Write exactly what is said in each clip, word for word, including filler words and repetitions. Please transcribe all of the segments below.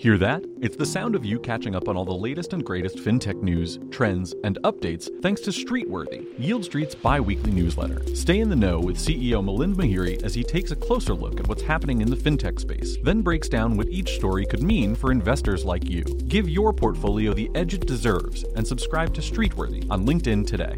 Hear that? It's the sound of you catching up on all the latest and greatest fintech news, trends, and updates thanks to Streetworthy, Yield Street's bi-weekly newsletter. Stay in the know with C E O Milind Mehere as he takes a closer look at what's happening in the fintech space, then breaks down what each story could mean for investors like you. Give your portfolio the edge it deserves and subscribe to Streetworthy on LinkedIn today.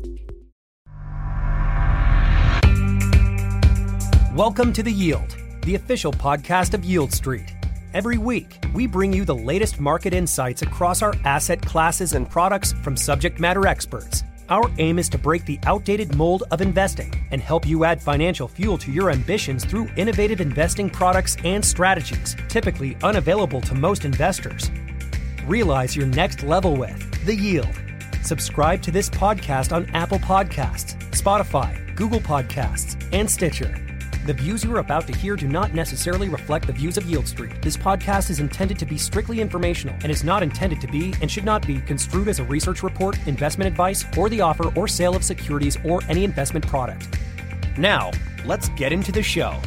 Welcome to The Yield, the official podcast of Yield Street. Every week, we bring you the latest market insights across our asset classes and products from subject matter experts. Our aim is to break the outdated mold of investing and help you add financial fuel to your ambitions through innovative investing products and strategies, typically unavailable to most investors. Realize your next level with The Yield. Subscribe to this podcast on Apple Podcasts, Spotify, Google Podcasts, and Stitcher. The views you are about to hear do not necessarily reflect the views of Yield Street. This podcast is intended to be strictly informational and is not intended to be and should not be construed as a research report, investment advice, or the offer or sale of securities or any investment product. Now, let's get into the show.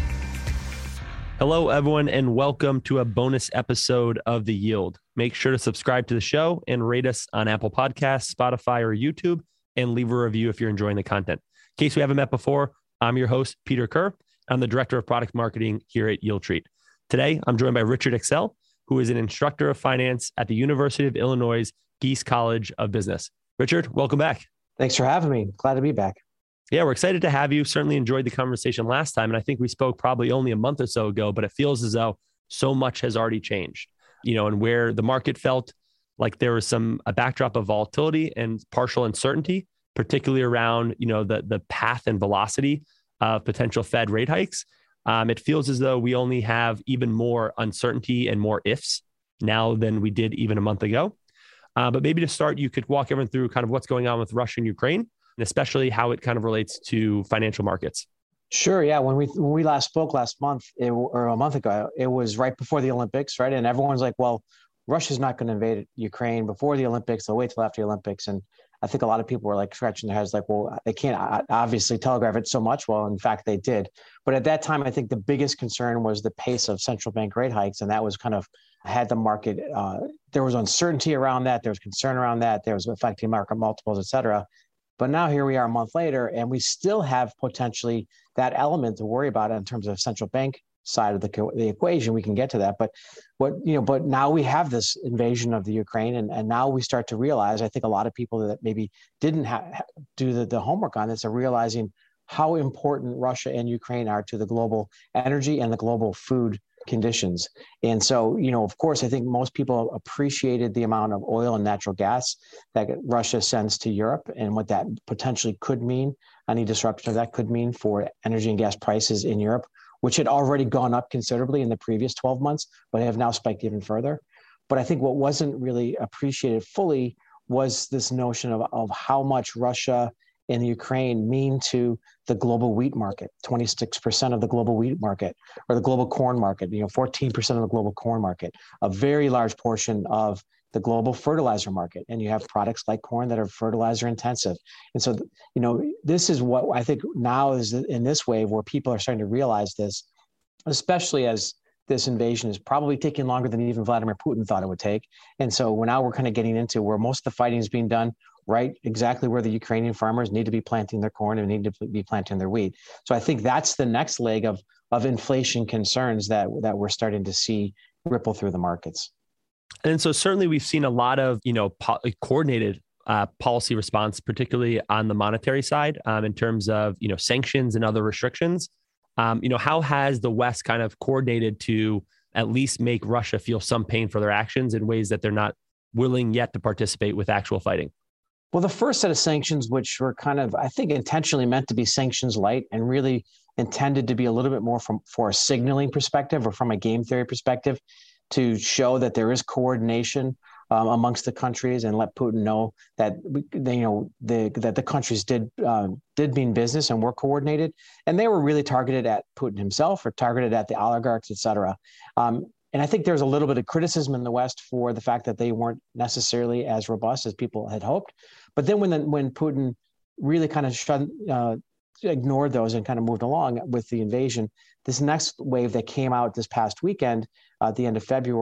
Hello, everyone, and welcome to a bonus episode of The Yield. Make sure to subscribe to the show and rate us on Apple Podcasts, Spotify, or YouTube, and leave a review if you're enjoying the content. In case we haven't met before, I'm your host, Peter Kerr. I'm the Director of Product Marketing here at Yield Street. Today, I'm joined by Richard Excel, who is an instructor of finance at the University of Illinois Gies College of Business. Richard, welcome back. Thanks for having me. Glad to be back. Yeah, we're excited to have you. Certainly enjoyed the conversation last time. And I think we spoke probably only a month or so ago, but it feels as though so much has already changed, you know, and where the market felt like there was some a backdrop of volatility and partial uncertainty, particularly around, you know, the, the path and velocity of potential Fed rate hikes. Um, it feels as though we only have even more uncertainty and more ifs now than we did even a month ago. Uh, but maybe to start, you could walk everyone through kind of what's going on with Russia and Ukraine, and especially how it kind of relates to financial markets. Sure. Yeah. When we when we last spoke last month it, or a month ago, it was right before the Olympics, right? And everyone's like, well, Russia's not going to invade Ukraine before the Olympics. They'll wait till after the Olympics. And I think a lot of people were like scratching their heads like, well, they can't obviously telegraph it so much. Well, in fact, they did. But at that time, I think the biggest concern was the pace of central bank rate hikes. And that was kind of had the market, uh, there was uncertainty around that. There was concern around that. There was affecting market multiples, et cetera. But now here we are a month later, and we still have potentially that element to worry about in terms of central bank side of the, the equation. We can get to that. But what, you know, but now we have this invasion of the Ukraine, and, and now we start to realize, I think a lot of people that maybe didn't ha- do the, the homework on this are realizing how important Russia and Ukraine are to the global energy and the global food conditions. And so, you know, of course, I think most people appreciated the amount of oil and natural gas that Russia sends to Europe and what that potentially could mean, any disruption of that could mean for energy and gas prices in Europe, which had already gone up considerably in the previous twelve months, but have now spiked even further. But I think what wasn't really appreciated fully was this notion of, of how much Russia and Ukraine mean to the global wheat market, twenty-six percent of the global wheat market, or the global corn market, you know, fourteen percent of the global corn market, a very large portion of the global fertilizer market. And you have products like corn that are fertilizer intensive. And so, you know, this is what I think now is in this wave where people are starting to realize this, especially as this invasion is probably taking longer than even Vladimir Putin thought it would take. And so we're now we're kind of getting into where most of the fighting is being done right exactly where the Ukrainian farmers need to be planting their corn and need to be planting their wheat. So I think that's the next leg of, of inflation concerns that, that we're starting to see ripple through the markets. And so certainly we've seen a lot of, you know, po- coordinated uh, policy response, particularly on the monetary side, um, in terms of, you know, sanctions and other restrictions. Um, you know, how has the West kind of coordinated to at least make Russia feel some pain for their actions in ways that they're not willing yet to participate with actual fighting? Well, the first set of sanctions, which were kind of, I think, intentionally meant to be sanctions light and really intended to be a little bit more from for a signaling perspective or from a game theory perspective, to show that there is coordination um, amongst the countries and let Putin know that they, you know the, that the countries did uh, did mean business and were coordinated, and they were really targeted at Putin himself or targeted at the oligarchs, et cetera. Um, and I think there's a little bit of criticism in the West for the fact that they weren't necessarily as robust as people had hoped. But then when the, when Putin really kind of shut, uh, ignored those and kind of moved along with the invasion, this next wave that came out this past weekend, uh, at the end of February,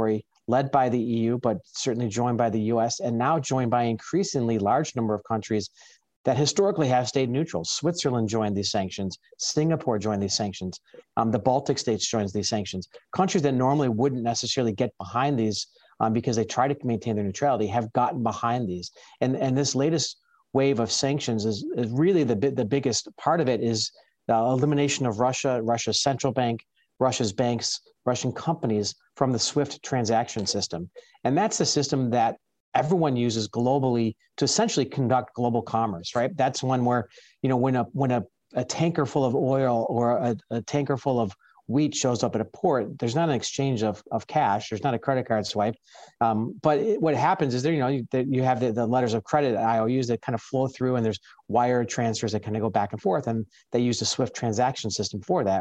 led by the E U, but certainly joined by the U S, and now joined by an increasingly large number of countries that historically have stayed neutral. Switzerland joined these sanctions. Singapore joined these sanctions. Um, the Baltic states joined these sanctions. Countries that normally wouldn't necessarily get behind these um, because they try to maintain their neutrality have gotten behind these. And, and this latest wave of sanctions is, is really the, the biggest part of it is the elimination of Russia, Russia's central bank, Russia's banks, Russian companies from the SWIFT transaction system. And that's the system that everyone uses globally to essentially conduct global commerce, right? That's one where, you know, when a when a, a tanker full of oil or a, a tanker full of wheat shows up at a port, there's not an exchange of, of cash. There's not a credit card swipe. Um, but it, what happens is there, you know, you, you have the, the letters of credit, I O Us that kind of flow through, and there's wire transfers that kind of go back and forth, and they use the SWIFT transaction system for that.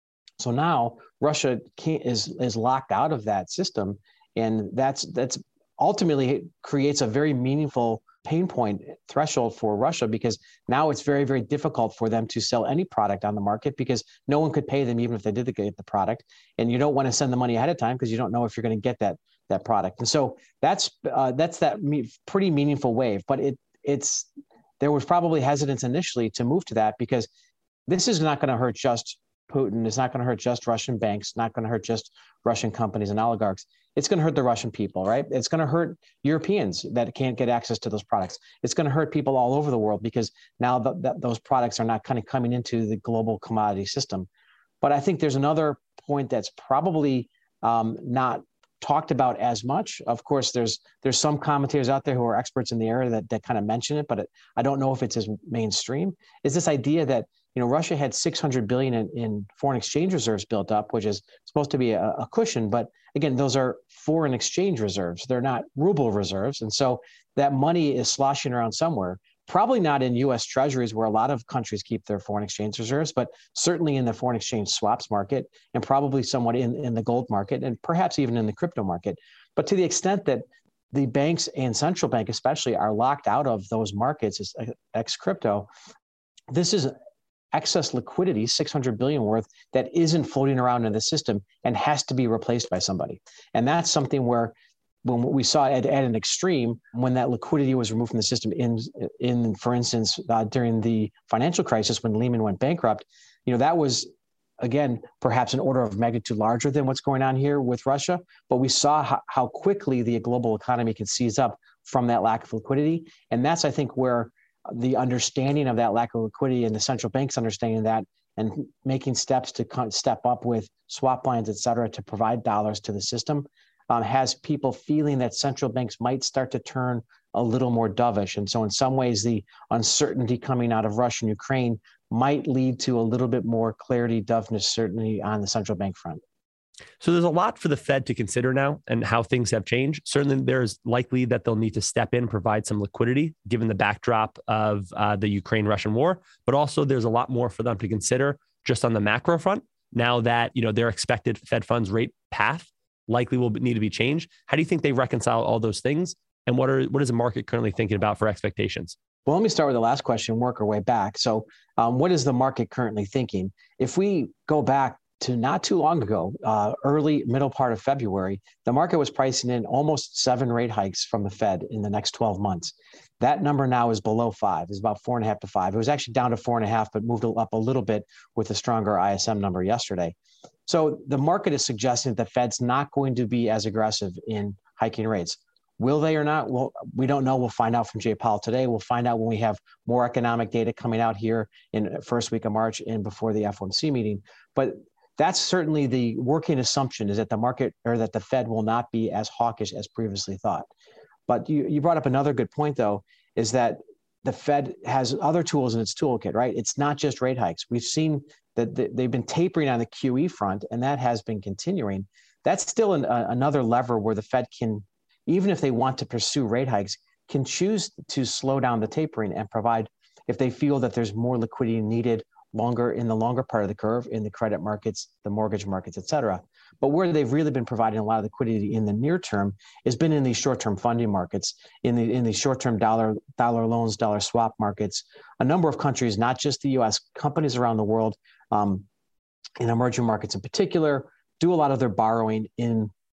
So now Russia can't, is is locked out of that system, and that's that's ultimately creates a very meaningful pain point threshold for Russia, because now it's very, very difficult for them to sell any product on the market because no one could pay them even if they did get the product. And you don't want to send the money ahead of time because you don't know if you're going to get that that product. And so that's uh, that's that me- pretty meaningful wave. But it it's there was probably hesitance initially to move to that because this is not going to hurt just Putin. It's not going to hurt just Russian banks, not going to hurt just Russian companies and oligarchs. It's going to hurt the Russian people, right? It's going to hurt Europeans that can't get access to those products. It's going to hurt people all over the world because now the, the, those products are not kind of coming into the global commodity system. But I think there's another point that's probably um, not talked about as much. Of course, there's there's some commentators out there who are experts in the area that, that kind of mention it, but it, I don't know if it's as mainstream, is this idea that, you know, Russia had six hundred billion in, in foreign exchange reserves built up, which is supposed to be a, a cushion. But again, those are foreign exchange reserves. They're not ruble reserves. And so that money is sloshing around somewhere, probably not in U S treasuries where a lot of countries keep their foreign exchange reserves, but certainly in the foreign exchange swaps market and probably somewhat in, in the gold market and perhaps even in the crypto market. But to the extent that the banks and central bank especially are locked out of those markets ex crypto, this is excess liquidity, six hundred billion worth, that isn't floating around in the system and has to be replaced by somebody. And that's something where when we saw at, at an extreme, when that liquidity was removed from the system in, in for instance, uh, during the financial crisis, when Lehman went bankrupt, you know, that was, again, perhaps an order of magnitude larger than what's going on here with Russia. But we saw how, how quickly the global economy could seize up from that lack of liquidity. And that's, I think, where the understanding of that lack of liquidity and the central banks understanding that and making steps to step up with swap lines, et cetera, to provide dollars to the system um, has people feeling that central banks might start to turn a little more dovish. And so in some ways, the uncertainty coming out of Russia and Ukraine might lead to a little bit more clarity, doveness, certainly on the central bank front. So there's a lot for the Fed to consider now and how things have changed. Certainly, there's likely that they'll need to step in, provide some liquidity, given the backdrop of uh, the Ukraine-Russian war. But also, there's a lot more for them to consider just on the macro front. Now that, you know, their expected Fed funds rate path likely will need to be changed. How do you think they reconcile all those things? And what are what is the market currently thinking about for expectations? Well, let me start with the last question, work our way back. So um, what is the market currently thinking? If we go back to not too long ago, uh, early, middle part of February, the market was pricing in almost seven rate hikes from the Fed in the next twelve months. That number now is below five. It's about four and a half to five. It was actually down to four and a half, but moved up a little bit with a stronger I S M number yesterday. So the market is suggesting that the Fed's not going to be as aggressive in hiking rates. Will they or not? Well, we don't know. We'll find out from Jay Powell today. We'll find out when we have more economic data coming out here in the first week of March and before the F O M C meeting. But that's certainly the working assumption, is that the market or that the Fed will not be as hawkish as previously thought. But you, you brought up another good point, though, is that the Fed has other tools in its toolkit, right? It's not just rate hikes. We've seen that they've been tapering on the Q E front, and that has been continuing. That's still an, uh, another lever where the Fed can, even if they want to pursue rate hikes, can choose to slow down the tapering and provide, if they feel that there's more liquidity needed longer in the longer part of the curve, in the credit markets, the mortgage markets, et cetera. But where they've really been providing a lot of liquidity in the near term has been in these short-term funding markets, in the in the short-term dollar dollar loans, dollar swap markets. A number of countries, not just the U S, companies around the world, um, in emerging markets in particular, do a lot of their borrowing in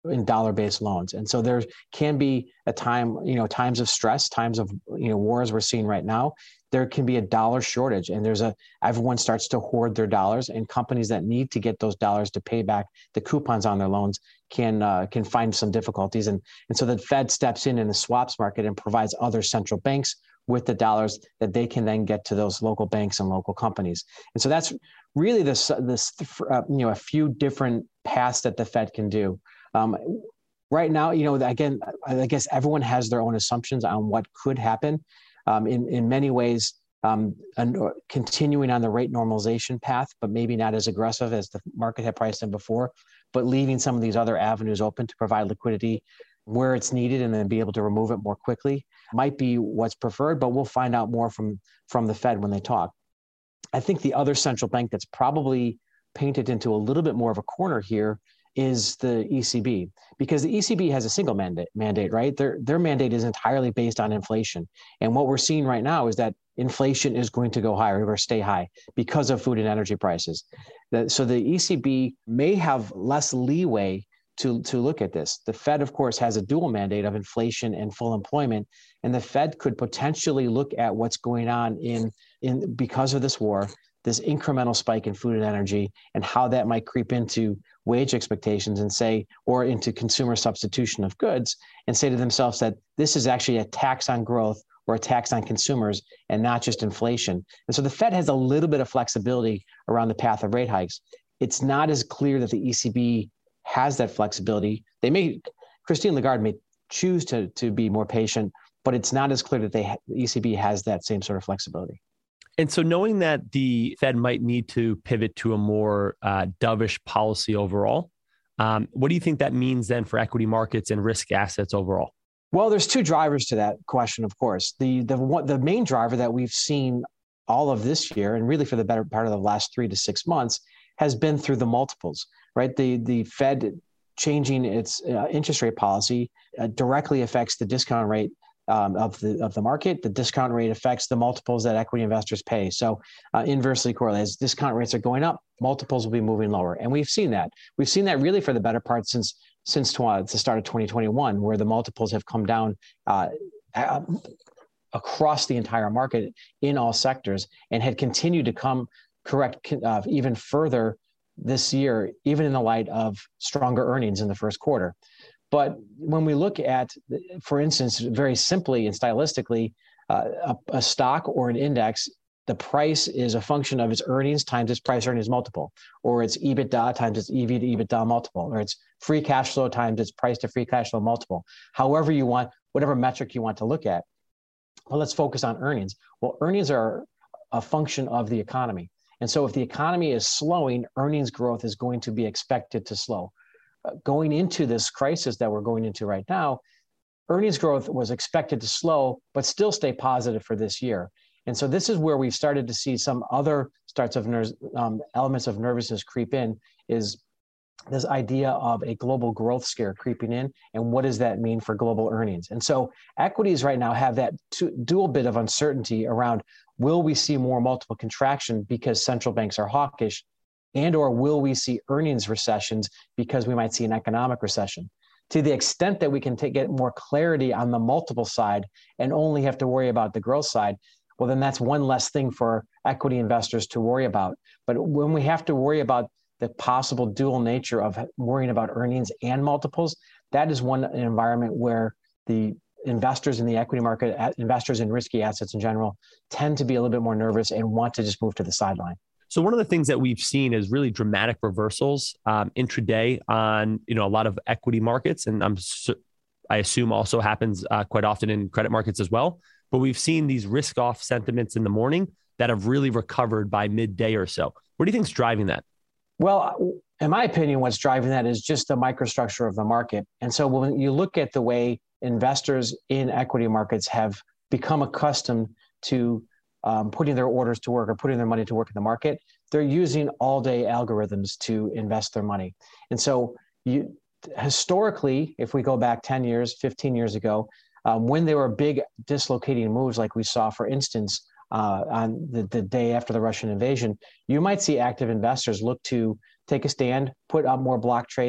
in dollar-based loans. And so there can be a time, you know, times of stress, times of, you know, wars we're seeing right now, there can be a dollar shortage, and there's a, everyone starts to hoard their dollars, and companies that need to get those dollars to pay back the coupons on their loans can uh, can find some difficulties. And, and so the Fed steps in in the swaps market and provides other central banks with the dollars that they can then get to those local banks and local companies. And so that's really this, this uh, you know, a few different paths that the Fed can do. Um, right now, you know, again, I guess everyone has their own assumptions on what could happen. Um, in, in many ways, um, and, uh, continuing on the rate normalization path, but maybe not as aggressive as the market had priced in before, but leaving some of these other avenues open to provide liquidity where it's needed and then be able to remove it more quickly might be what's preferred, but we'll find out more from, from the Fed when they talk. I think the other central bank that's probably painted into a little bit more of a corner here is the E C B, because the E C B has a single mandate, mandate, right? Their, their mandate is entirely based on inflation. And what we're seeing right now is that inflation is going to go higher or stay high because of food and energy prices. The, so the E C B may have less leeway to, to look at this. The Fed, of course, has a dual mandate of inflation and full employment. And the Fed could potentially look at what's going on in, in because of this war, this incremental spike in food and energy, and how that might creep into wage expectations and say, or into consumer substitution of goods, and say to themselves that this is actually a tax on growth or a tax on consumers and not just inflation. And so the Fed has a little bit of flexibility around the path of rate hikes. It's not as clear that the E C B has that flexibility. They may, Christine Lagarde may choose to, to be more patient, but it's not as clear that they, the E C B has that same sort of flexibility. And so knowing that the Fed might need to pivot to a more uh, dovish policy overall, um, what do you think that means then for equity markets and risk assets overall? Well, there's two drivers to that question, of course. The, the, one, the main driver that we've seen all of this year, and really for the better part of the last three to six months, has been through the multiples, right? The, the Fed changing its uh, interest rate policy uh, directly affects the discount rate Um, of the of the market. The discount rate affects the multiples that equity investors pay. So uh, inversely correlated, as discount rates are going up, multiples will be moving lower. And we've seen that. We've seen that really for the better part since since tw- the start of twenty twenty-one, where the multiples have come down uh, uh, across the entire market in all sectors, and had continued to come correct uh, even further this year, even in the light of stronger earnings in the first quarter. But when we look at, for instance, very simply and stylistically, uh, a, a stock or an index, the price is a function of its earnings times its price earnings multiple, or its EBITDA times its E V to EBITDA multiple, or its free cash flow times its price to free cash flow multiple, however you want, whatever metric you want to look at. Well, let's focus on earnings. Well, earnings are a function of the economy. And so if the economy is slowing, earnings growth is going to be expected to slow. Going into this crisis that we're going into right now, earnings growth was expected to slow, but still stay positive for this year. And so this is where we've started to see some other starts of ner- um, elements of nervousness creep in, is this idea of a global growth scare creeping in. And what does that mean for global earnings? And so equities right now have that two, dual bit of uncertainty around, will we see more multiple contraction because central banks are hawkish? And or will we see earnings recessions because we might see an economic recession? To the extent that we can take, get more clarity on the multiple side and only have to worry about the growth side, well, then that's one less thing for equity investors to worry about. But when we have to worry about the possible dual nature of worrying about earnings and multiples, that is one environment where the investors in the equity market, investors in risky assets in general, tend to be a little bit more nervous and want to just move to the sideline. So one of the things that we've seen is really dramatic reversals um, intraday on, you know, a lot of equity markets, and I'm I assume also happens uh, quite often in credit markets as well. But we've seen these risk-off sentiments in the morning that have really recovered by midday or so. What do you think is driving that? Well, in my opinion, what's driving that is just the microstructure of the market. And so when you look at the way investors in equity markets have become accustomed to Um, putting their orders to work or putting their money to work in the market, they're using all-day algorithms to invest their money. And so you, historically, if we go back ten years, fifteen years ago, um, when there were big dislocating moves like we saw, for instance, uh, on the, the day after the Russian invasion, you might see active investors look to take a stand, put up more block trades,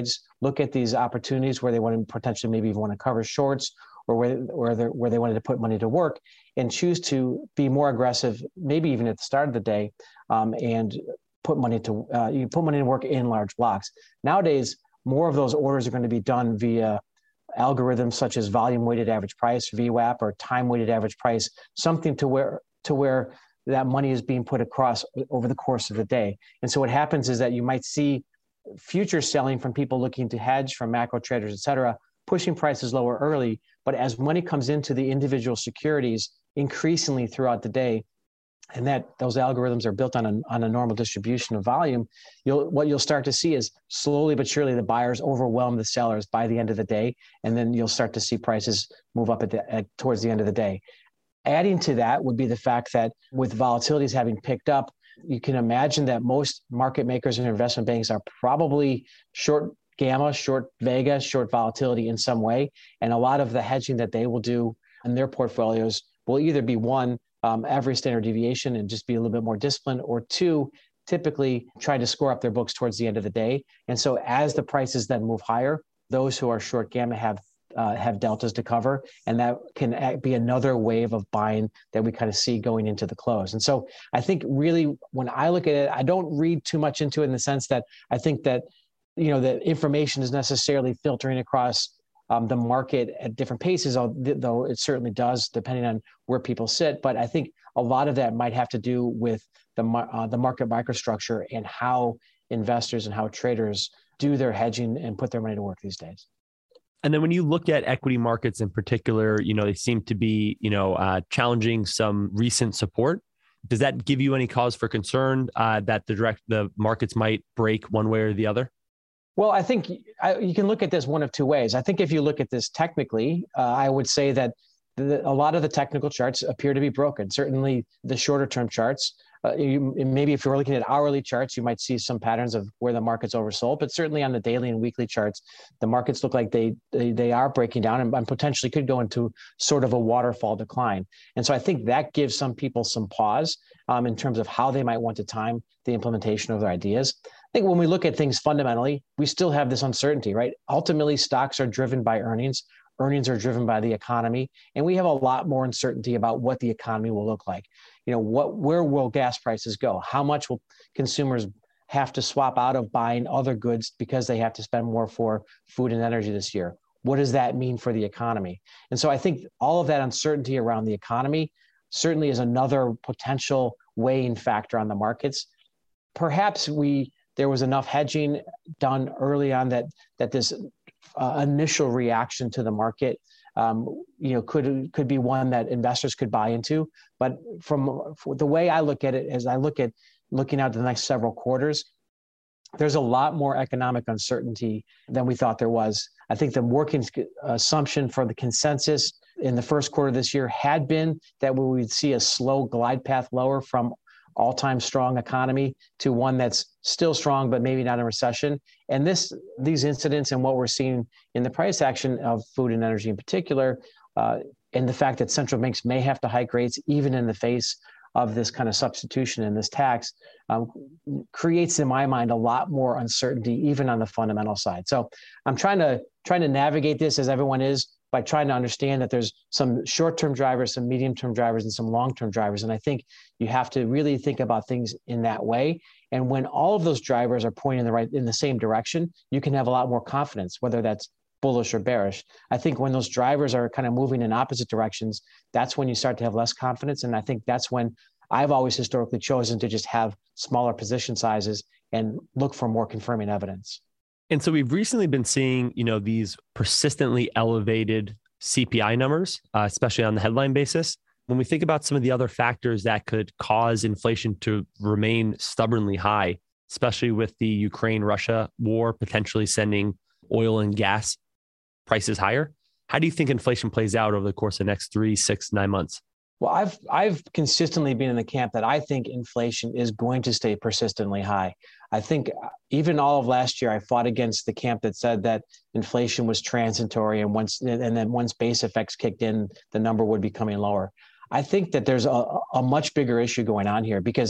look at these opportunities where they want to potentially maybe even want to cover shorts, or where where they where they wanted to put money to work, and choose to be more aggressive, maybe even at the start of the day, um, and put money to uh, you put money to work in large blocks. Nowadays, more of those orders are going to be done via algorithms such as volume weighted average price, V WAP, or time weighted average price, something to where to where that money is being put across over the course of the day. And so what happens is that you might see future selling from people looking to hedge, from macro traders, et cetera, pushing prices lower early. But as money comes into the individual securities increasingly throughout the day, and that those algorithms are built on a, on a normal distribution of volume, you'll, what you'll start to see is slowly but surely the buyers overwhelm the sellers by the end of the day, and then you'll start to see prices move up at the, at, towards the end of the day. Adding to that would be the fact that with volatilities having picked up, you can imagine that most market makers and investment banks are probably short gamma, short vega, short volatility in some way. And a lot of the hedging that they will do in their portfolios will either be one, um, average standard deviation and just be a little bit more disciplined, or two, typically try to score up their books towards the end of the day. And so as the prices then move higher, those who are short gamma have Uh, have deltas to cover, and that can be another wave of buying that we kind of see going into the close. And so I think really when I look at it, I don't read too much into it in the sense that I think that, you know, that information is necessarily filtering across um, the market at different paces, though it certainly does, depending on where people sit. But I think a lot of that might have to do with the, uh, the market microstructure and how investors and how traders do their hedging and put their money to work these days. And then when you look at equity markets in particular, you know, they seem to be, you know, uh, challenging some recent support. Does that give you any cause for concern uh, that the direct the markets might break one way or the other? Well, I think I, you can look at this one of two ways. I think if you look at this technically, uh, I would say that the, a lot of the technical charts appear to be broken. Certainly the shorter term charts. Uh, you, maybe if you're looking at hourly charts, you might see some patterns of where the market's oversold, but certainly on the daily and weekly charts, the markets look like they they, they are breaking down and, and potentially could go into sort of a waterfall decline. And so I think that gives some people some pause um, in terms of how they might want to time the implementation of their ideas. I think when we look at things fundamentally, we still have this uncertainty, right? Ultimately, stocks are driven by earnings. Earnings are driven by the economy, and we have a lot more uncertainty about what the economy will look like. You know, what, where will gas prices go? How much will consumers have to swap out of buying other goods because they have to spend more for food and energy this year? What does that mean for the economy? And so I think all of that uncertainty around the economy certainly is another potential weighing factor on the markets. Perhaps we there was enough hedging done early on that that this uh, initial reaction to the market Um, you know, could could be one that investors could buy into. But from the way I look at it, as I look at looking out the next several quarters, there's a lot more economic uncertainty than we thought there was. I think the working assumption for the consensus in the first quarter of this year had been that we would see a slow glide path lower from all-time strong economy to one that's still strong, but maybe not in recession. And this, these incidents and what we're seeing in the price action of food and energy in particular, uh, and the fact that central banks may have to hike rates even in the face of this kind of substitution and this tax, um, creates in my mind a lot more uncertainty, even on the fundamental side. So I'm trying to trying to navigate this, as everyone is, by trying to understand that there's some short-term drivers, some medium-term drivers, and some long-term drivers. And I think you have to really think about things in that way. And when all of those drivers are pointing in the right, in the same direction, you can have a lot more confidence, whether that's bullish or bearish. I think when those drivers are kind of moving in opposite directions, that's when you start to have less confidence. And I think that's when I've always historically chosen to just have smaller position sizes and look for more confirming evidence. And so we've recently been seeing, you know, these persistently elevated C P I numbers, uh, especially on the headline basis. When we think about some of the other factors that could cause inflation to remain stubbornly high, especially with the Ukraine-Russia war potentially sending oil and gas prices higher, how do you think inflation plays out over the course of the next three, six, nine months? Well, I've I've consistently been in the camp that I think inflation is going to stay persistently high. I think even all of last year, I fought against the camp that said that inflation was transitory, and once and then once base effects kicked in, the number would be coming lower. I think that there's a, a much bigger issue going on here, because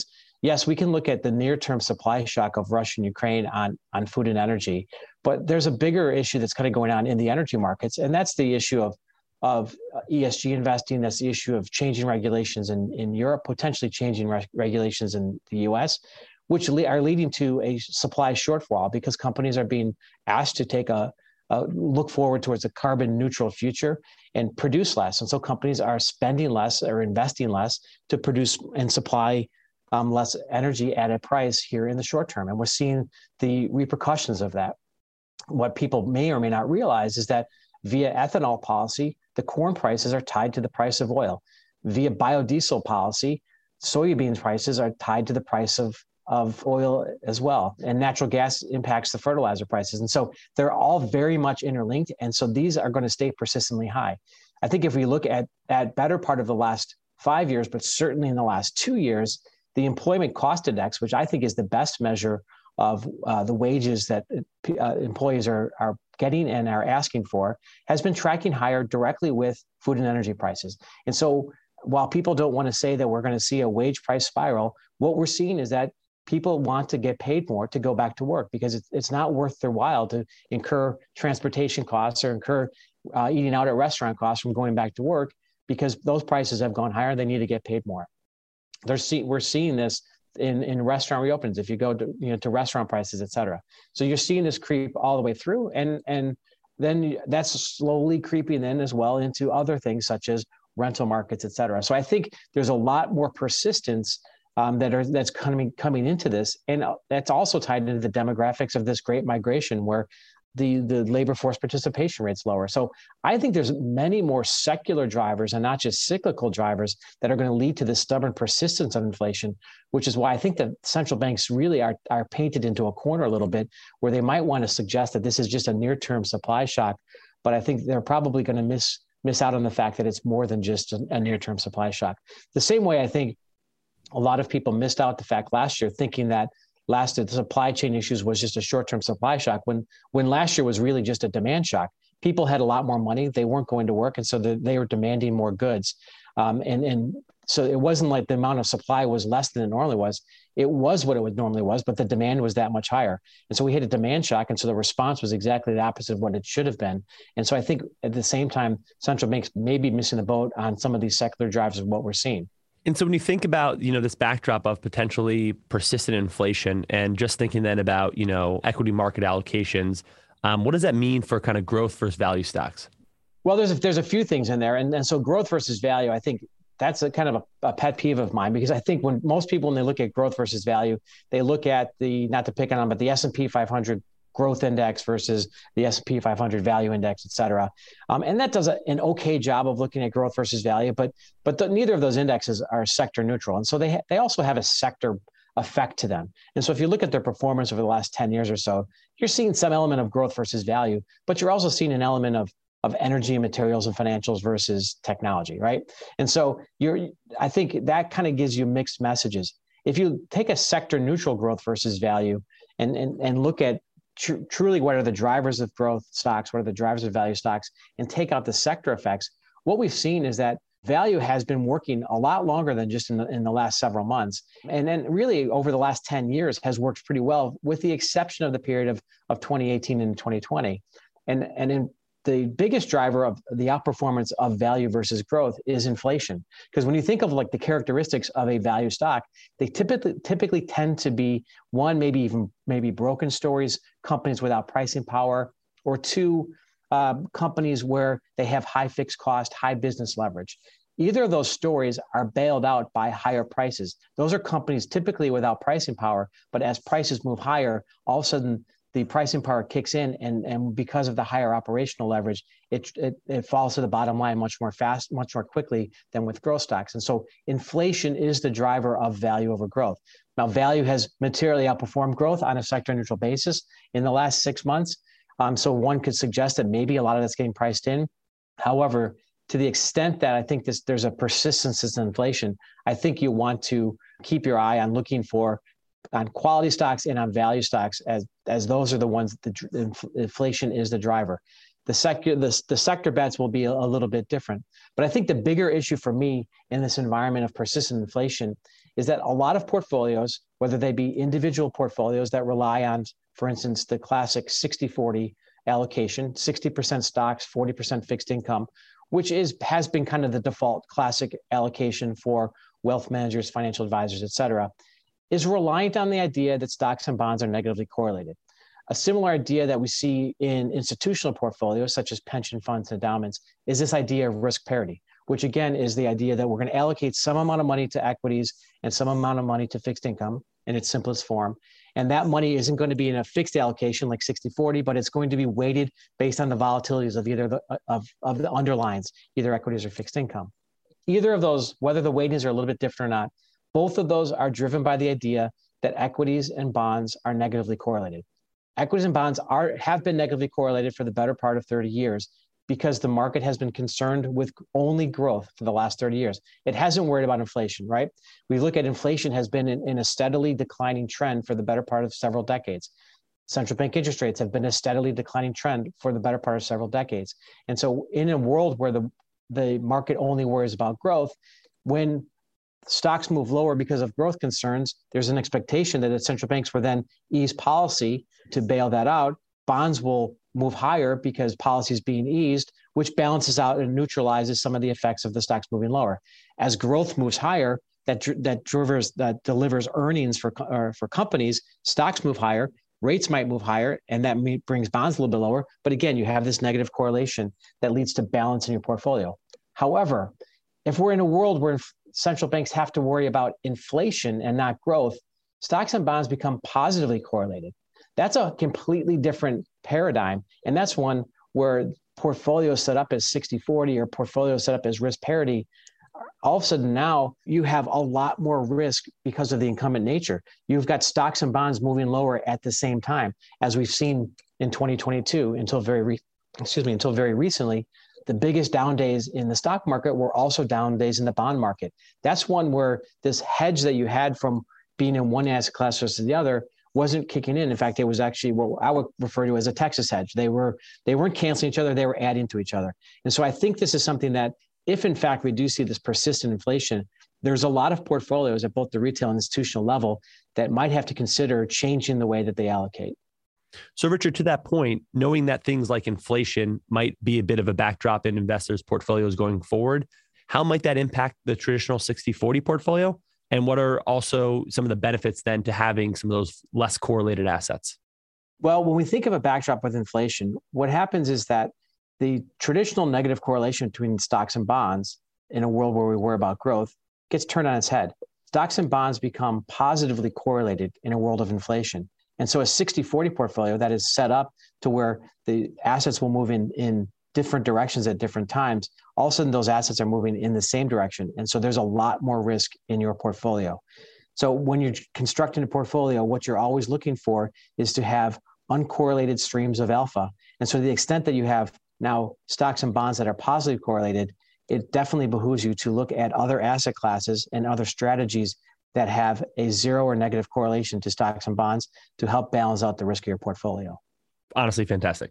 yes, we can look at the near-term supply shock of Russia and Ukraine on, on food and energy, but there's a bigger issue that's kind of going on in the energy markets, and that's the issue of of E S G investing. That's the issue of changing regulations in, in Europe, potentially changing re- regulations in the U S, which le- are leading to a supply shortfall because companies are being asked to take a, a look forward towards a carbon neutral future and produce less. And so companies are spending less or investing less to produce and supply um, less energy at a price here in the short term. And we're seeing the repercussions of that. What people may or may not realize is that via ethanol policy, the corn prices are tied to the price of oil. Via biodiesel policy, soybean prices are tied to the price of, of oil as well. And natural gas impacts the fertilizer prices. And so they're all very much interlinked. And so these are going to stay persistently high. I think if we look at at better part of the last five years, but certainly in the last two years, the employment cost index, which I think is the best measure of uh, the wages that uh, employees are, are getting and are asking for, has been tracking higher directly with food and energy prices. And so while people don't want to say that we're going to see a wage price spiral, what we're seeing is that people want to get paid more to go back to work because it's, it's not worth their while to incur transportation costs or incur uh, eating out at restaurant costs from going back to work because those prices have gone higher. They need to get paid more. They're see, we're seeing this in, in restaurant reopens, if you go to, you know, to restaurant prices, et cetera. So you're seeing this creep all the way through. And, and then that's slowly creeping in as well into other things such as rental markets, et cetera. So I think there's a lot more persistence um, that are that's coming coming into this. And that's also tied into the demographics of this great migration where the, the labor force participation rate's lower. So I think there's many more secular drivers and not just cyclical drivers that are going to lead to this stubborn persistence of inflation, which is why I think that central banks really are, are painted into a corner a little bit where they might want to suggest that this is just a near-term supply shock. But I think they're probably going to miss miss out on the fact that it's more than just a, a near-term supply shock. The same way I think a lot of people missed out the fact last year thinking that last the supply chain issues was just a short-term supply shock when when last year was really just a demand shock. People had a lot more money. They weren't going to work. And so the, they were demanding more goods. Um, and, and so it wasn't like the amount of supply was less than it normally was. It was what it would normally was, but the demand was that much higher. And so we had a demand shock. And so the response was exactly the opposite of what it should have been. And so I think at the same time, central banks may be missing the boat on some of these secular drivers of what we're seeing. And so when you think about, you know, this backdrop of potentially persistent inflation and just thinking then about, you know, equity market allocations, um, what does that mean for kind of growth versus value stocks? Well, there's a, there's a few things in there. And, and so growth versus value, I think that's a kind of a, a pet peeve of mine, because I think when most people, when they look at growth versus value, they look at the, not to pick on them, but the S and P five hundred growth index versus the S and P five hundred value index, et cetera. Um, and that does a, an okay job of looking at growth versus value, but but the, neither of those indexes are sector neutral. And so they ha- they also have a sector effect to them. And so if you look at their performance over the last ten years or so, you're seeing some element of growth versus value, but you're also seeing an element of of energy and materials and financials versus technology, right? And so you're, I think that kind of gives you mixed messages. If you take a sector neutral growth versus value and and, and look at Tr- truly what are the drivers of growth stocks, what are the drivers of value stocks, and take out the sector effects, what we've seen is that value has been working a lot longer than just in the, in the last several months. And then really over the last ten years has worked pretty well, with the exception of the period of, of twenty eighteen and twenty twenty. And, and in the biggest driver of the outperformance of value versus growth is inflation. Because when you think of like the characteristics of a value stock, they typically typically tend to be one, maybe even maybe broken stories, companies without pricing power, or two, uh, companies where they have high fixed cost, high business leverage. Either of those stories are bailed out by higher prices. Those are companies typically without pricing power, but as prices move higher, all of a sudden the pricing power kicks in, and, and because of the higher operational leverage, it, it it falls to the bottom line much more fast, much more quickly than with growth stocks. And so inflation is the driver of value over growth. Now, value has materially outperformed growth on a sector neutral basis in the last six months. Um, so one could suggest that maybe a lot of that's getting priced in. However, to the extent that I think this, there's a persistence in inflation, I think you want to keep your eye on looking for on quality stocks and on value stocks, as as those are the ones that the inflation is the driver. The sector the, the sector bets will be a, a little bit different. But I think the bigger issue for me in this environment of persistent inflation is that a lot of portfolios, whether they be individual portfolios that rely on, for instance, the classic sixty forty allocation, sixty percent stocks, forty percent fixed income, which is has been kind of the default classic allocation for wealth managers, financial advisors, et cetera, is reliant on the idea that stocks and bonds are negatively correlated. A similar idea that we see in institutional portfolios, such as pension funds and endowments, is this idea of risk parity, which again is the idea that we're going to allocate some amount of money to equities and some amount of money to fixed income in its simplest form. And that money isn't going to be in a fixed allocation like sixty forty, but it's going to be weighted based on the volatilities of either the, of, of the underlines, either equities or fixed income. Either of those, whether the weightings are a little bit different or not, both of those are driven by the idea that equities and bonds are negatively correlated. Equities and bonds are have been negatively correlated for the better part of thirty years because the market has been concerned with only growth for the last thirty years. It hasn't worried about inflation, right? We look at inflation has been in, in a steadily declining trend for the better part of several decades. Central bank interest rates have been a steadily declining trend for the better part of several decades. And so in a world where the, the market only worries about growth, when stocks move lower because of growth concerns, there's an expectation that the central banks will then ease policy to bail that out. Bonds will move higher because policy is being eased, which balances out and neutralizes some of the effects of the stocks moving lower. As growth moves higher, that that delivers that delivers earnings for or for companies. Stocks move higher, rates might move higher, and that may, brings bonds a little bit lower. But again, you have this negative correlation that leads to balance in your portfolio. However, if we're in a world where central banks have to worry about inflation and not growth, stocks and bonds become positively correlated. That's a completely different paradigm. And that's one where portfolios set up as sixty forty or portfolios set up as risk parity, all of a sudden now you have a lot more risk because of the incumbent nature. You've got stocks and bonds moving lower at the same time, as we've seen in twenty twenty-two until very, re- excuse me, until very recently. The biggest down days in the stock market were also down days in the bond market. That's one where this hedge that you had from being in one asset class versus the other wasn't kicking in. In fact, it was actually what I would refer to as a Texas hedge. They were they weren't canceling each other; they were adding to each other. And so I think this is something that, if in fact we do see this persistent inflation, there's a lot of portfolios at both the retail and institutional level that might have to consider changing the way that they allocate. So Richard, to that point, knowing that things like inflation might be a bit of a backdrop in investors' portfolios going forward, how might that impact the traditional sixty forty portfolio? And what are also some of the benefits then to having some of those less correlated assets? Well, when we think of a backdrop with inflation, what happens is that the traditional negative correlation between stocks and bonds in a world where we worry about growth gets turned on its head. Stocks and bonds become positively correlated in a world of inflation. And so a sixty forty portfolio that is set up to where the assets will move in, in different directions at different times, all of a sudden those assets are moving in the same direction. And so there's a lot more risk in your portfolio. So when you're constructing a portfolio, what you're always looking for is to have uncorrelated streams of alpha. And so to the extent that you have now stocks and bonds that are positively correlated, it definitely behooves you to look at other asset classes and other strategies that have a zero or negative correlation to stocks and bonds to help balance out the risk of your portfolio. Honestly, fantastic.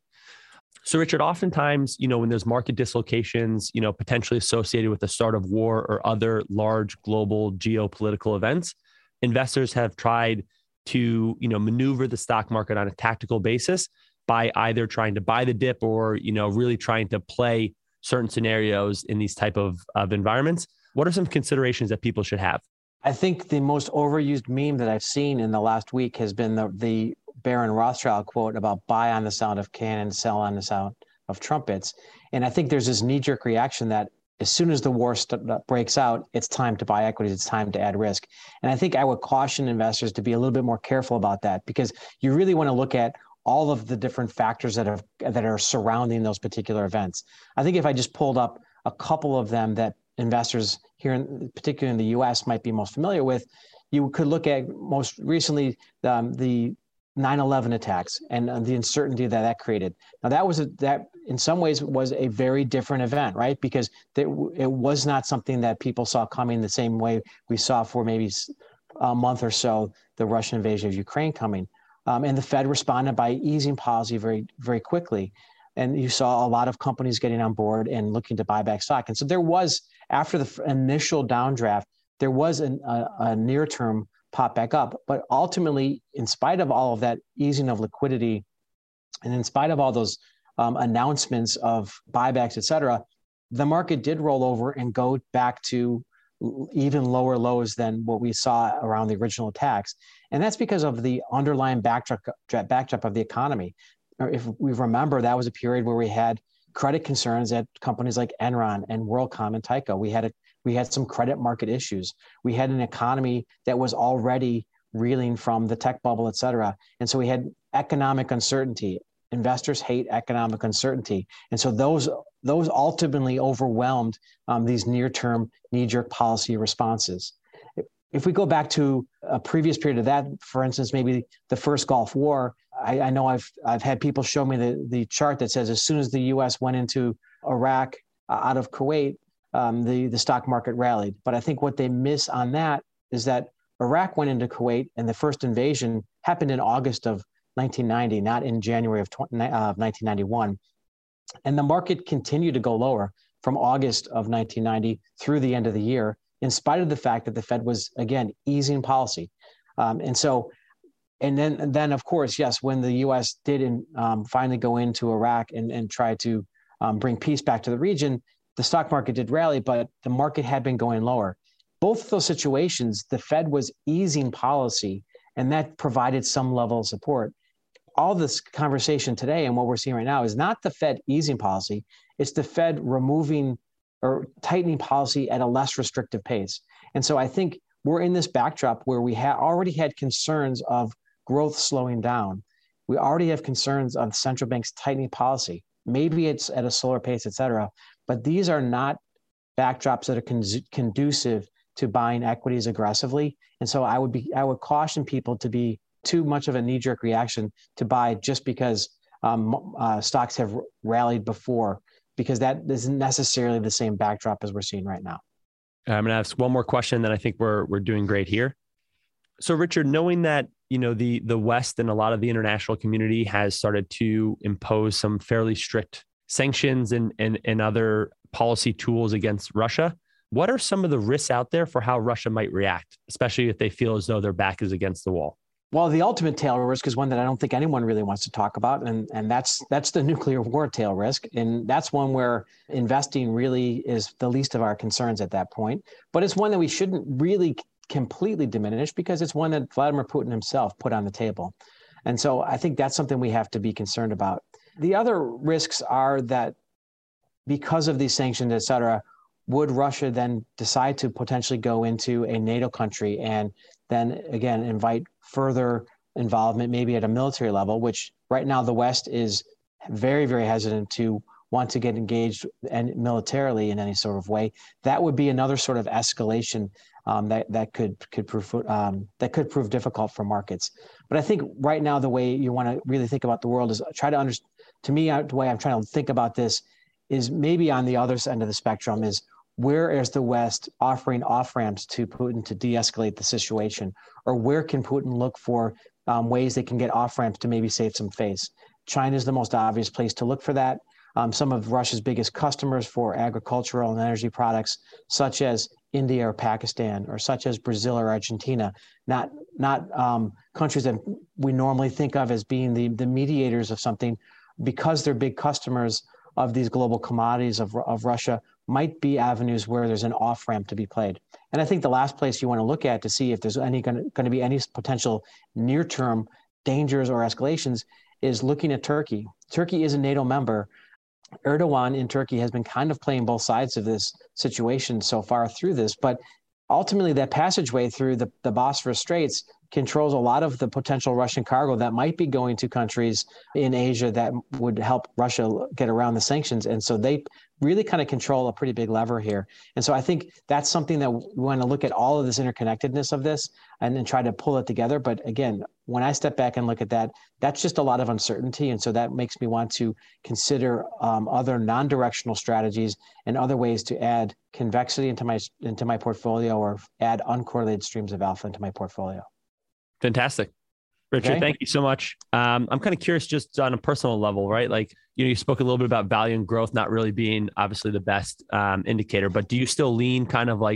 So Richard, oftentimes, you know, when there's market dislocations, you know, potentially associated with the start of war or other large global geopolitical events, investors have tried to, you know, maneuver the stock market on a tactical basis by either trying to buy the dip or, you know, really trying to play certain scenarios in these type of, of environments. What are some considerations that people should have? I think the most overused meme that I've seen in the last week has been the, the Baron Rothschild quote about buy on the sound of cannon, sell on the sound of trumpets. And I think there's this knee-jerk reaction that as soon as the war st- breaks out, it's time to buy equities, it's time to add risk. And I think I would caution investors to be a little bit more careful about that, because you really want to look at all of the different factors that are that are surrounding those particular events. I think if I just pulled up a couple of them that investors here, in, particularly in the U S, might be most familiar with, you could look at most recently um, the nine eleven attacks and uh, the uncertainty that that created. Now that was a, that in some ways was a very different event, right? Because they, it was not something that people saw coming the same way we saw for maybe a month or so the Russian invasion of Ukraine coming. Um, and the Fed responded by easing policy very, very quickly. And you saw a lot of companies getting on board and looking to buy back stock. And so there was, after the initial downdraft, there was an, a, a near-term pop back up. But ultimately, in spite of all of that easing of liquidity, and in spite of all those um, announcements of buybacks, et cetera, the market did roll over and go back to even lower lows than what we saw around the original attacks. And that's because of the underlying backdrop, backdrop of the economy. If we remember, that was a period where we had credit concerns at companies like Enron and WorldCom and Tyco. We had a, we had some credit market issues. We had an economy that was already reeling from the tech bubble, et cetera. And so we had economic uncertainty. Investors hate economic uncertainty. And so those those ultimately overwhelmed um, these near-term knee-jerk policy responses. If we go back to a previous period of that, for instance, maybe the first Gulf War, I, I know I've I've had people show me the, the chart that says as soon as the U S went into Iraq uh, out of Kuwait, um, the, the stock market rallied. But I think what they miss on that is that Iraq went into Kuwait and the first invasion happened in August of nineteen ninety, not in January of nineteen ninety-one. And the market continued to go lower from August of nineteen ninety through the end of the year, in spite of the fact that the Fed was, again, easing policy. Um, and so, and then, and then of course, yes, when the U S did in, um, finally go into Iraq and, and try to um, bring peace back to the region, the stock market did rally, but the market had been going lower. Both of those situations, the Fed was easing policy, and that provided some level of support. All this conversation today and what we're seeing right now is not the Fed easing policy, it's the Fed removing or tightening policy at a less restrictive pace. And so I think we're in this backdrop where we ha- already had concerns of growth slowing down. We already have concerns of central banks tightening policy. Maybe it's at a slower pace, et cetera, but these are not backdrops that are con- conducive to buying equities aggressively. And so I would be, I would caution people to be too much of a knee-jerk reaction to buy just because um, uh, stocks have rallied before, because that isn't necessarily the same backdrop as we're seeing right now. I'm going to ask one more question, then I think we're we're doing great here. So, Richard, knowing that you know the the West and a lot of the international community has started to impose some fairly strict sanctions and and and other policy tools against Russia, what are some of the risks out there for how Russia might react, especially if they feel as though their back is against the wall? Well, the ultimate tail risk is one that I don't think anyone really wants to talk about, and, and that's that's the nuclear war tail risk. And that's one where investing really is the least of our concerns at that point. But it's one that we shouldn't really completely diminish because it's one that Vladimir Putin himself put on the table. And so I think that's something we have to be concerned about. The other risks are that because of these sanctions, et cetera, would Russia then decide to potentially go into a NATO country and then, again, invite further involvement, maybe at a military level, which right now the West is very, very hesitant to want to get engaged and militarily in any sort of way. That would be another sort of escalation um, that that could could prove um, that could prove difficult for markets. But I think right now the way you want to really think about the world is try to understand. To me, the way I'm trying to think about this is maybe on the other end of the spectrum is, where is the West offering off-ramps to Putin to de-escalate the situation? Or where can Putin look for um, ways they can get off-ramps to maybe save some face? China is the most obvious place to look for that. Um, some of Russia's biggest customers for agricultural and energy products, such as India or Pakistan, or such as Brazil or Argentina, not not um, countries that we normally think of as being the, the mediators of something, because they're big customers of these global commodities of, of Russia, might be avenues where there's an off-ramp to be played. And I think the last place you want to look at to see if there's any going to be any potential near-term dangers or escalations is looking at Turkey. Turkey is a NATO member. Erdogan in Turkey has been kind of playing both sides of this situation so far through this, but ultimately that passageway through the, the Bosphorus Straits controls a lot of the potential Russian cargo that might be going to countries in Asia that would help Russia get around the sanctions. And so they really kind of control a pretty big lever here. And so I think that's something that we want to look at all of this interconnectedness of this and then try to pull it together. But again, when I step back and look at that, that's just a lot of uncertainty. And so that makes me want to consider um, other non-directional strategies and other ways to add convexity into my into my portfolio or add uncorrelated streams of alpha into my portfolio. Fantastic. Richard, Okay. Thank you so much. Um, I'm kind of curious just on a personal level, right? Like, you know, you spoke a little bit about value and growth not really being obviously the best um, indicator, but do you still lean kind of like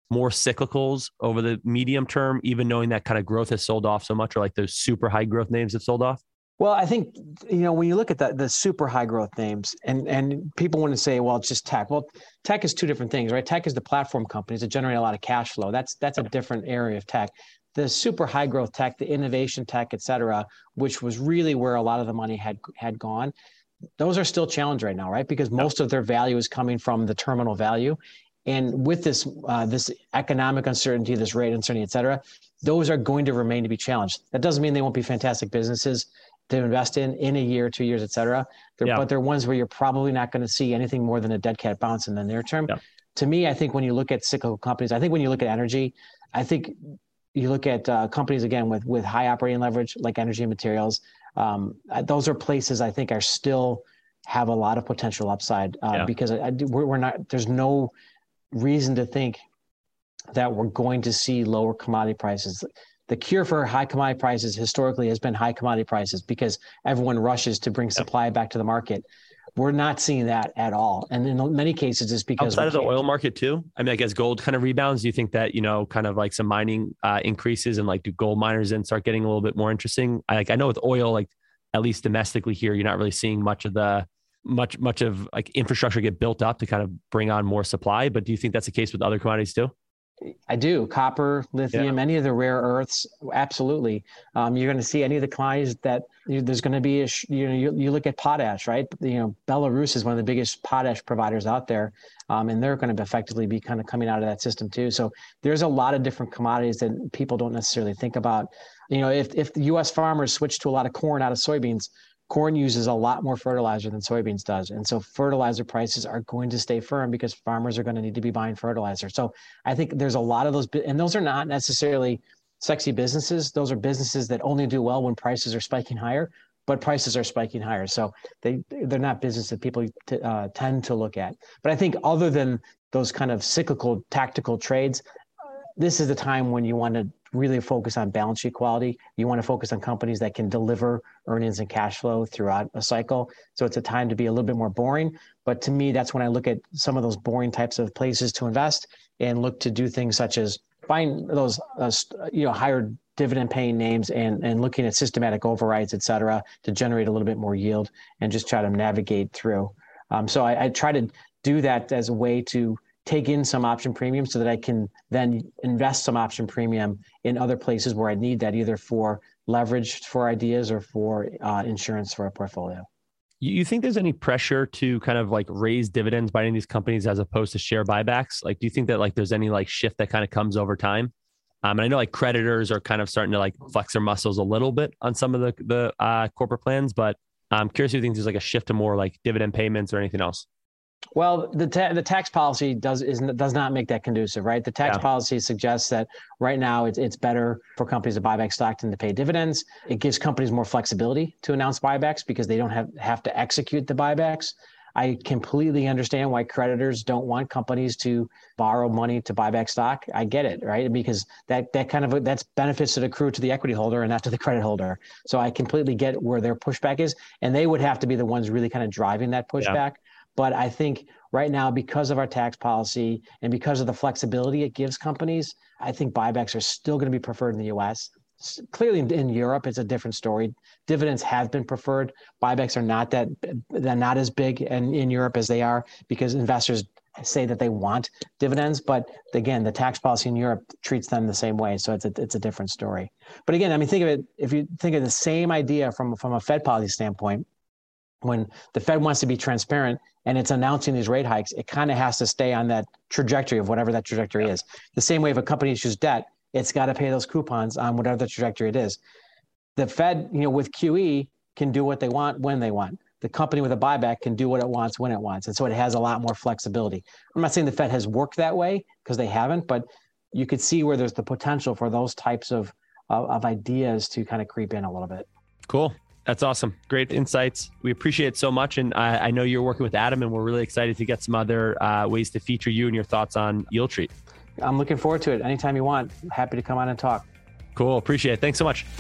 more cyclicals over the medium term, even knowing that kind of growth has sold off so much, or like those super high growth names have sold off? Well, I think, you know, when you look at the, the super high growth names, and, and people want to say, well, it's just tech. Well, tech is two different things, right? Tech is the platform companies that generate a lot of cash flow. That's that's a different area of tech. The super high growth tech, the innovation tech, et cetera, which was really where a lot of the money had had gone, those are still challenged right now, right? Because most of their value is coming from the terminal value. And with this uh, this economic uncertainty, this rate uncertainty, et cetera, those are going to remain to be challenged. That doesn't mean they won't be fantastic businesses to invest in in a year, two years, et cetera. They're, yeah. But they're ones where you're probably not going to see anything more than a dead cat bounce in the near term. Yeah. To me, I think when you look at cyclical companies, I think when you look at energy, I think you look at uh, companies, again, with, with high operating leverage, like energy and materials. Um, those are places I think are still have a lot of potential upside uh, yeah. because I, I, we're, we're not, there's no reason to think that we're going to see lower commodity prices. The cure for high commodity prices historically has been high commodity prices because everyone rushes to bring supply yep. back to the market. We're not seeing that at all. And in many cases, it's because outside of the oil market too. I mean, I guess gold kind of rebounds. Do you think that, you know, kind of like some mining uh, increases and like do gold miners then start getting a little bit more interesting? I like, I know with oil, like at least domestically here, you're not really seeing much of the much, much of like infrastructure get built up to kind of bring on more supply. But do you think that's the case with other commodities too? I do. Copper, lithium, yeah. any of the rare earths, absolutely. Um, you're going to see any of the commodities that you, there's going to be, a, you know, you, you look at potash, right? You know, Belarus is one of the biggest potash providers out there, um, and they're going to effectively be kind of coming out of that system too. So there's a lot of different commodities that people don't necessarily think about. You know, if if the U S farmers switch to a lot of corn out of soybeans, corn uses a lot more fertilizer than soybeans does. And so fertilizer prices are going to stay firm because farmers are going to need to be buying fertilizer. So I think there's a lot of those, and those are not necessarily sexy businesses. Those are businesses that only do well when prices are spiking higher, but prices are spiking higher. So they, they're not business that people t- uh, tend to look at. But I think other than those kind of cyclical, tactical trades, this is the time when you want to really focus on balance sheet quality. You want to focus on companies that can deliver earnings and cash flow throughout a cycle. So it's a time to be a little bit more boring. But to me, that's when I look at some of those boring types of places to invest and look to do things such as find those uh, you know higher dividend paying names and, and looking at systematic overrides, et cetera, to generate a little bit more yield and just try to navigate through. Um, so I, I try to do that as a way to take in some option premium so that I can then invest some option premium in other places where I need that, either for leverage for ideas or for uh, insurance for a portfolio. You think there's any pressure to kind of like raise dividends by any of these companies as opposed to share buybacks? Like, do you think that like there's any like shift that kind of comes over time? Um, and I know like creditors are kind of starting to like flex their muscles a little bit on some of the, the uh, corporate plans, but I'm curious if you think there's like a shift to more like dividend payments or anything else. Well, the ta- the tax policy does is does not make that conducive, right? The tax yeah. policy suggests that right now it's it's better for companies to buy back stock than to pay dividends. It gives companies more flexibility to announce buybacks because they don't have have to execute the buybacks. I completely understand why creditors don't want companies to borrow money to buy back stock. I get it, right? Because that that kind of that's benefits that accrue to the equity holder and not to the credit holder. So I completely get where their pushback is, and they would have to be the ones really kind of driving that pushback. Yeah. But I think right now, because of our tax policy and because of the flexibility it gives companies, I think buybacks are still going to be preferred in the U S. Clearly in Europe, it's a different story. Dividends have been preferred. Buybacks are not that they're not as big in, in Europe as they are because investors say that they want dividends. But again, the tax policy in Europe treats them the same way. So it's a, it's a different story. But again, I mean, think of it, if you think of the same idea from, from a Fed policy standpoint, when the Fed wants to be transparent and it's announcing these rate hikes, it kind of has to stay on that trajectory of whatever that trajectory yeah. is. The same way if a company issues debt, it's got to pay those coupons on whatever the trajectory it is. The Fed, you know, with Q E can do what they want when they want. The company with a buyback can do what it wants when it wants. And so it has a lot more flexibility. I'm not saying the Fed has worked that way because they haven't, but you could see where there's the potential for those types of, of, of ideas to kind of creep in a little bit. Cool. That's awesome. Great insights. We appreciate it so much. And I, I know you're working with Adam, and we're really excited to get some other uh, ways to feature you and your thoughts on Yieldstreet. I'm looking forward to it. Anytime you want, happy to come on and talk. Cool. Appreciate it. Thanks so much.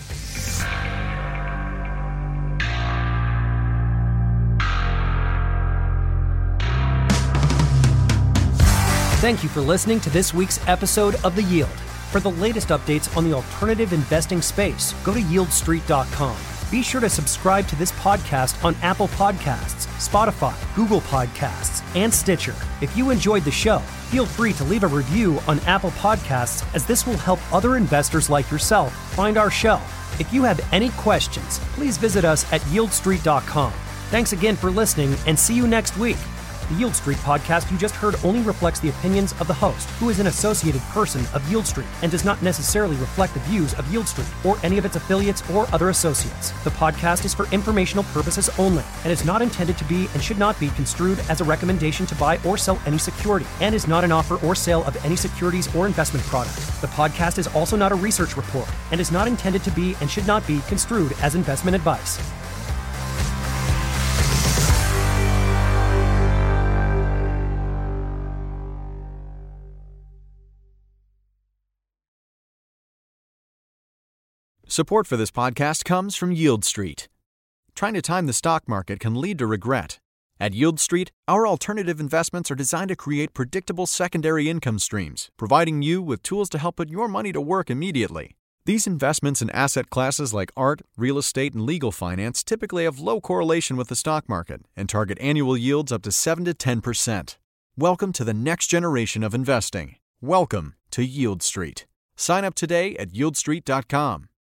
Thank you for listening to this week's episode of The Yield. For the latest updates on the alternative investing space, go to yield street dot com. Be sure to subscribe to this podcast on Apple Podcasts, Spotify, Google Podcasts, and Stitcher. If you enjoyed the show, feel free to leave a review on Apple Podcasts, as this will help other investors like yourself find our show. If you have any questions, please visit us at yield street dot com. Thanks again for listening, and see you next week. The Yield Street podcast you just heard only reflects the opinions of the host, who is an associated person of Yield Street, and does not necessarily reflect the views of Yield Street or any of its affiliates or other associates. The podcast is for informational purposes only and is not intended to be and should not be construed as a recommendation to buy or sell any security, and is not an offer or sale of any securities or investment product. The podcast is also not a research report and is not intended to be and should not be construed as investment advice. Support for this podcast comes from Yield Street. Trying to time the stock market can lead to regret. At Yield Street, our alternative investments are designed to create predictable secondary income streams, providing you with tools to help put your money to work immediately. These investments in asset classes like art, real estate, and legal finance typically have low correlation with the stock market and target annual yields up to seven to ten percent. Welcome to the next generation of investing. Welcome to Yield Street. Sign up today at yield street dot com.